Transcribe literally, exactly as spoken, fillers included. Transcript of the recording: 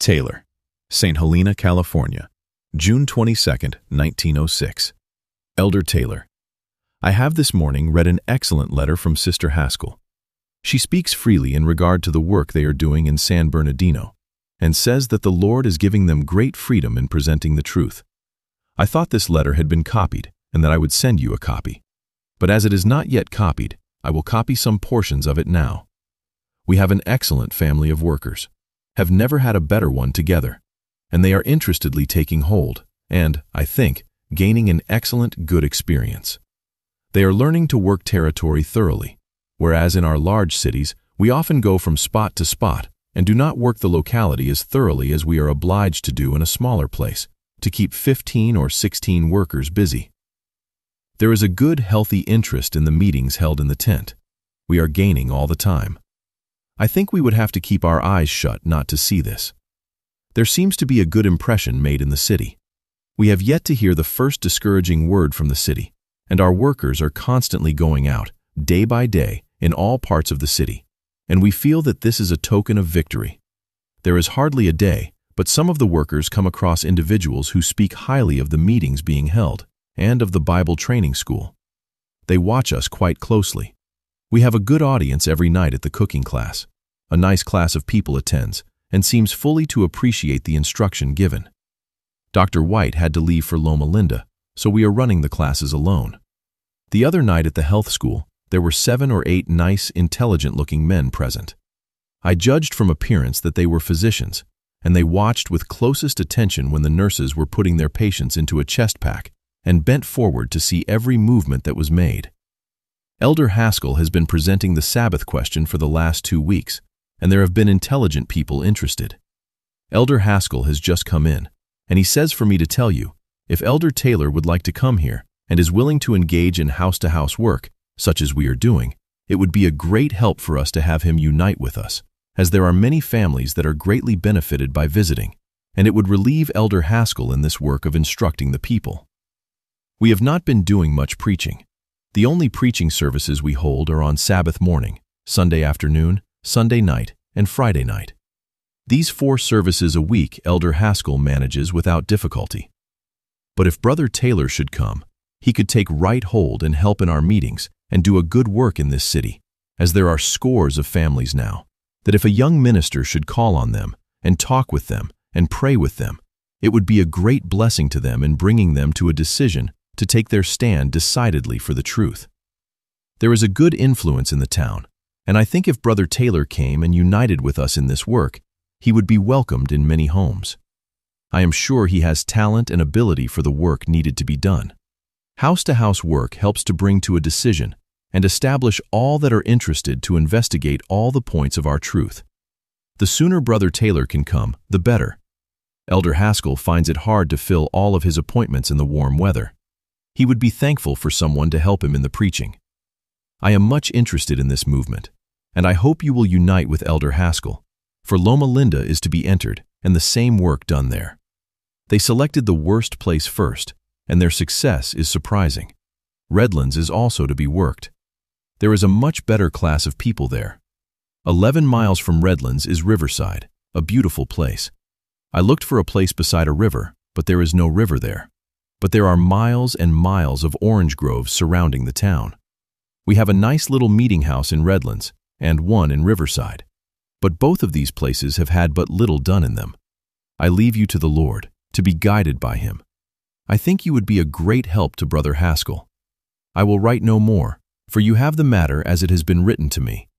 Taylor, Saint Helena, California, June twenty-second, nineteen oh six. Elder Taylor, I have this morning read an excellent letter from Sister Haskell. She speaks freely in regard to the work they are doing in San Bernardino, and says that the Lord is giving them great freedom in presenting the truth. I thought this letter had been copied, and that I would send you a copy. But as it is not yet copied, I will copy some portions of it now. We have an excellent family of workers, have never had a better one together, and they are interestedly taking hold, and, I think, gaining an excellent, good experience. They are learning to work territory thoroughly, whereas in our large cities, we often go from spot to spot and do not work the locality as thoroughly as we are obliged to do in a smaller place, to keep fifteen or sixteen workers busy. There is a good, healthy interest in the meetings held in the tent. We are gaining all the time. I think we would have to keep our eyes shut not to see this. There seems to be a good impression made in the city. We have yet to hear the first discouraging word from the city, and our workers are constantly going out, day by day, in all parts of the city, and we feel that this is a token of victory. There is hardly a day, but some of the workers come across individuals who speak highly of the meetings being held, and of the Bible training school. They watch us quite closely. We have a good audience every night at the cooking class. A nice class of people attends, and seems fully to appreciate the instruction given. Doctor White had to leave for Loma Linda, so we are running the classes alone. The other night at the health school, there were seven or eight nice, intelligent-looking men present. I judged from appearance that they were physicians, and they watched with closest attention when the nurses were putting their patients into a chest pack and bent forward to see every movement that was made. Elder Haskell has been presenting the Sabbath question for the last two weeks, and there have been intelligent people interested. Elder Haskell has just come in, and he says for me to tell you, if Elder Taylor would like to come here and is willing to engage in house-to-house work, such as we are doing, it would be a great help for us to have him unite with us, as there are many families that are greatly benefited by visiting, and it would relieve Elder Haskell in this work of instructing the people. We have not been doing much preaching. The only preaching services we hold are on Sabbath morning, Sunday afternoon, Sunday night, and Friday night. These four services a week Elder Haskell manages without difficulty. But if Brother Taylor should come, he could take right hold and help in our meetings and do a good work in this city, as there are scores of families now, that if a young minister should call on them and talk with them and pray with them, it would be a great blessing to them in bringing them to a decision to take their stand decidedly for the truth. There is a good influence in the town, and I think if Brother Taylor came and united with us in this work, he would be welcomed in many homes. I am sure he has talent and ability for the work needed to be done. House-to-house work helps to bring to a decision and establish all that are interested to investigate all the points of our truth. The sooner Brother Taylor can come, the better. Elder Haskell finds it hard to fill all of his appointments in the warm weather. He would be thankful for someone to help him in the preaching. I am much interested in this movement, and I hope you will unite with Elder Haskell, for Loma Linda is to be entered and the same work done there. They selected the worst place first, and their success is surprising. Redlands is also to be worked. There is a much better class of people there. Eleven miles from Redlands is Riverside, a beautiful place. I looked for a place beside a river, but there is no river there. But there are miles and miles of orange groves surrounding the town. We have a nice little meeting house in Redlands and one in Riverside, but both of these places have had but little done in them. I leave you to the Lord, to be guided by him. I think you would be a great help to Brother Haskell. I will write no more, for you have the matter as it has been written to me.